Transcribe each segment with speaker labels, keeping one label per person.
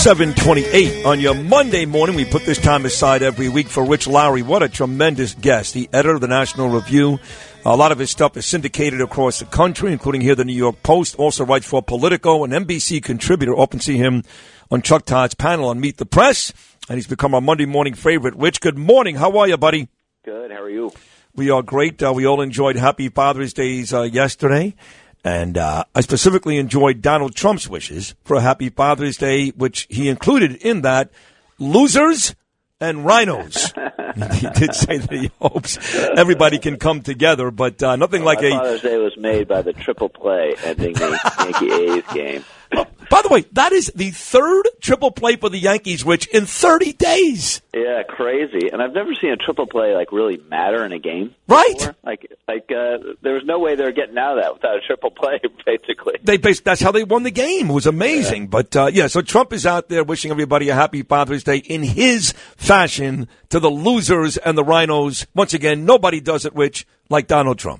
Speaker 1: 7:28 on your Monday morning. We put this time aside every week for Rich Lowry. What a tremendous guest. The editor of the National Review. A lot of his stuff is syndicated across the country, including here the New York Post. Also writes for Politico, an NBC contributor. Often see him on Chuck Todd's panel on Meet the Press. And he's become our Monday morning favorite. Rich, good morning. How are you, buddy?
Speaker 2: Good. How are you?
Speaker 1: We are great. We all enjoyed Happy Father's Day yesterday. And I specifically enjoyed Donald Trump's wishes for a Happy Father's Day, which he included in that losers and rhinos. He did say that he hopes everybody can come together, but nothing like
Speaker 2: Father's Day was made by the triple play ending the Yankee A's game.
Speaker 1: By the way, that is the third triple play for the Yankees, Rich, in 30 days.
Speaker 2: Yeah, crazy. And I've never seen a triple play really matter in a game.
Speaker 1: Right.
Speaker 2: Before. There was no way they were getting out of that without a triple play, basically.
Speaker 1: That's how they won the game. It was amazing. Yeah. But, so Trump is out there wishing everybody a Happy Father's Day in his fashion to the losers and the rhinos. Once again, nobody does it, Rich, like Donald Trump.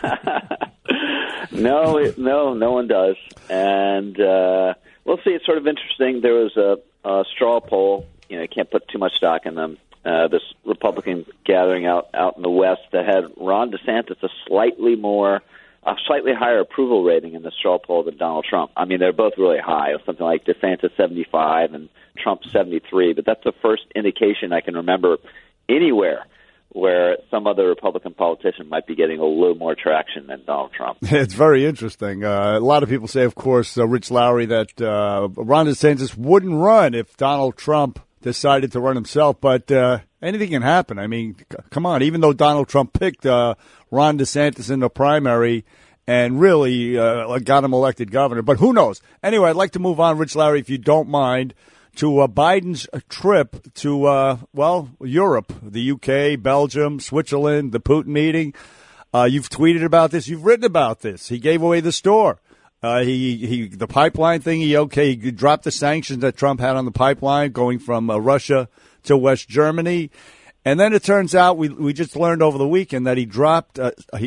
Speaker 2: No one does. And we'll see. It's sort of interesting. There was a straw poll. You can't put too much stock in them. This Republican gathering out in the West that had Ron DeSantis a slightly higher approval rating in the straw poll than Donald Trump. I mean, they're both really high. Something like DeSantis 75 and Trump 73. But that's the first indication I can remember anywhere where some other Republican politician might be getting a little more traction than Donald Trump.
Speaker 3: It's very interesting. A lot of people say, of course, Rich Lowry, that Ron DeSantis wouldn't run if Donald Trump decided to run himself. But anything can happen. I mean, come on. Even though Donald Trump picked Ron DeSantis in the primary and really got him elected governor. But who knows? Anyway, I'd like to move on, Rich Lowry, if you don't mind, to Biden's trip to, Europe, the UK, Belgium, Switzerland, the Putin meeting. You've tweeted about this. You've written about this. He gave away the store. The pipeline thing, he dropped the sanctions that Trump had on the pipeline going from Russia to West Germany. And then it turns out we just learned over the weekend that he dropped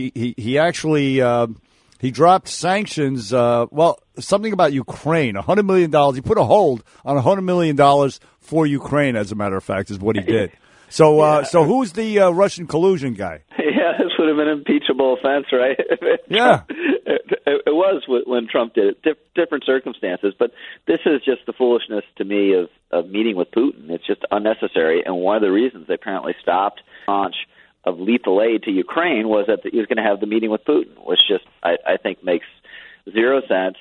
Speaker 3: he dropped sanctions, something about Ukraine, $100 million. He put a hold on $100 million for Ukraine, as a matter of fact, is what he did. So who's the Russian collusion guy?
Speaker 2: Yeah, this would have been an impeachable offense, right?
Speaker 3: Yeah.
Speaker 2: It was when Trump did it. Different circumstances, but this is just the foolishness to me of meeting with Putin. It's just unnecessary, and one of the reasons they apparently stopped launch of lethal aid to Ukraine was that he was going to have the meeting with Putin, which just I think makes zero sense.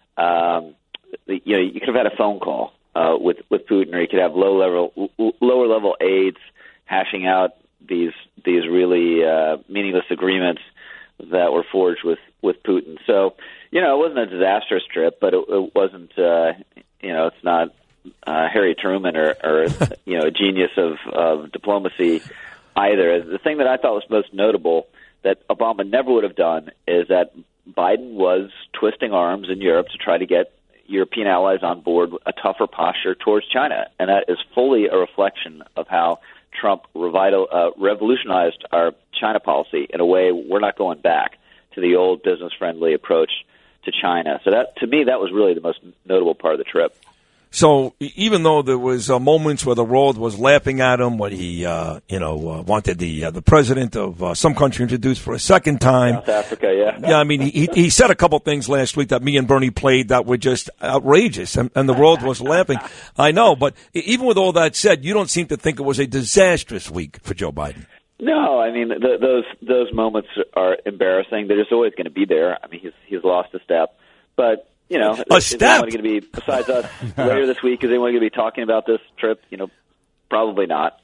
Speaker 2: You could have had a phone call with Putin, or you could have lower level aides hashing out these really meaningless agreements that were forged with Putin. So it wasn't a disastrous trip, but it wasn't it's not Harry Truman or a genius of diplomacy either. The thing that I thought was most notable that Obama never would have done is that Biden was twisting arms in Europe to try to get European allies on board a tougher posture towards China. And that is fully a reflection of how Trump revolutionized our China policy in a way we're not going back to the old business-friendly approach to China. So that, to me, that was really the most notable part of the trip.
Speaker 1: So even though there was moments where the world was laughing at him when he, wanted the president of some country introduced for a second time.
Speaker 2: South Africa, yeah.
Speaker 1: Yeah, I mean, he said a couple things last week that me and Bernie played that were just outrageous, and the world was laughing. I know, but even with all that said, you don't seem to think it was a disastrous week for Joe Biden.
Speaker 2: No, I mean, those moments are embarrassing. They're just always going to be there. I mean, he's lost a step, but...
Speaker 1: a step.
Speaker 2: Is anyone going to be, besides us, later this week? Is anyone going to be talking about this trip? Probably not.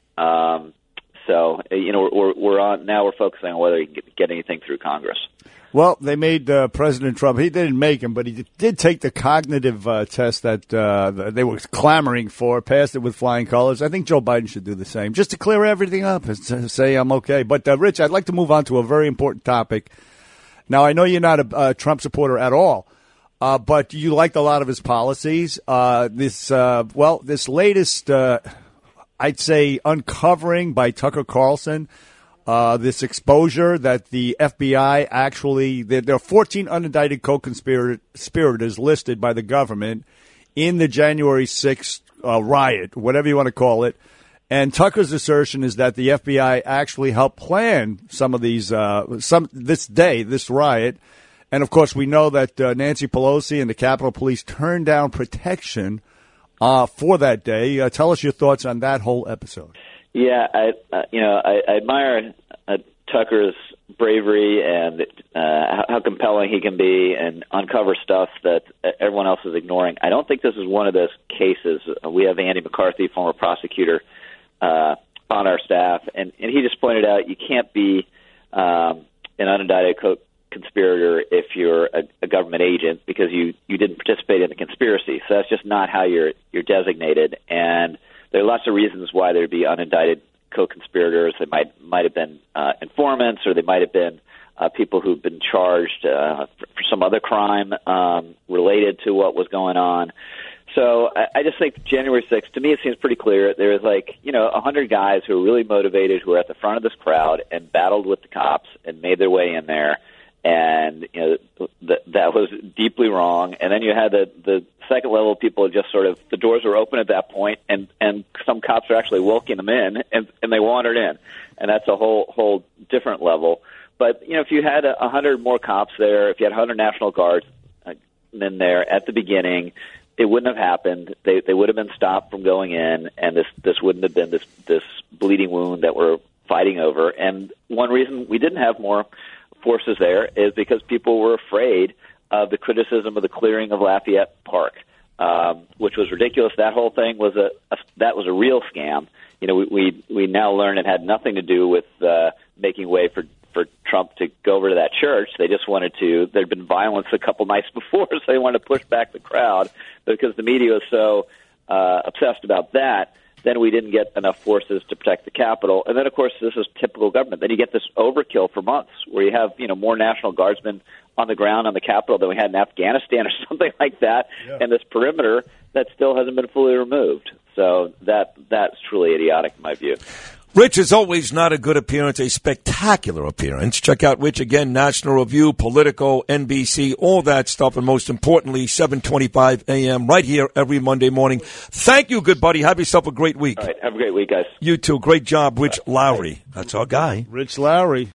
Speaker 2: We're on now. We're focusing on whether he can get anything through Congress.
Speaker 3: Well, they made President Trump. He didn't make him, but he did take the cognitive test that they were clamoring for. Passed it with flying colors. I think Joe Biden should do the same, just to clear everything up and say I'm okay. But Rich, I'd like to move on to a very important topic. Now, I know you're not a Trump supporter at all. But you liked a lot of his policies. This latest, I'd say, uncovering by Tucker Carlson, this exposure that the FBI actually, there are 14 unindicted co-conspirators listed by the government in the January 6th riot, whatever you want to call it. And Tucker's assertion is that the FBI actually helped plan some of these, this riot. And, of course, we know that Nancy Pelosi and the Capitol Police turned down protection for that day. Tell us your thoughts on that whole episode.
Speaker 2: Yeah, I admire Tucker's bravery and how compelling he can be and uncover stuff that everyone else is ignoring. I don't think this is one of those cases. We have Andy McCarthy, former prosecutor, on our staff, and he just pointed out you can't be an unindicted conspirator if you're a government agent because you didn't participate in the conspiracy. So that's just not how you're designated. And there are lots of reasons why there'd be unindicted co-conspirators. They might have been informants, or they might have been people who've been charged for some other crime related to what was going on. So I just think January 6th, to me, it seems pretty clear. There was 100 guys who were really motivated, who were at the front of this crowd and battled with the cops and made their way in there. And that was deeply wrong. And then you had the second level of people just sort of, the doors were open at that point, and some cops are actually welcoming them in, and they wandered in, and that's a whole different level. But if you had 100 more cops there, if you had 100 National Guards in there at the beginning, it wouldn't have happened. They would have been stopped from going in, and this wouldn't have been this bleeding wound that we're fighting over. And one reason we didn't have more forces there is because people were afraid of the criticism of the clearing of Lafayette Park, which was ridiculous. That whole thing was a real scam. We now learn it had nothing to do with making way for Trump to go over to that church. They just wanted to. There'd been violence a couple nights before, so they wanted to push back the crowd because the media was so obsessed about that. Then we didn't get enough forces to protect the Capitol. And then, of course, this is typical government. Then you get this overkill for months where you have, more National Guardsmen on the ground on the Capitol than we had in Afghanistan or something like that, and this perimeter that still hasn't been fully removed. So that's truly idiotic in my view.
Speaker 1: Rich, is always not a good appearance, a spectacular appearance. Check out Rich again, National Review, Politico, NBC, all that stuff, and most importantly, 7:25 a.m. right here every Monday morning. Thank you, good buddy. Have yourself a great week.
Speaker 2: All right, have a great week, guys.
Speaker 1: You too. Great job, Rich Lowry. That's our guy.
Speaker 3: Rich Lowry.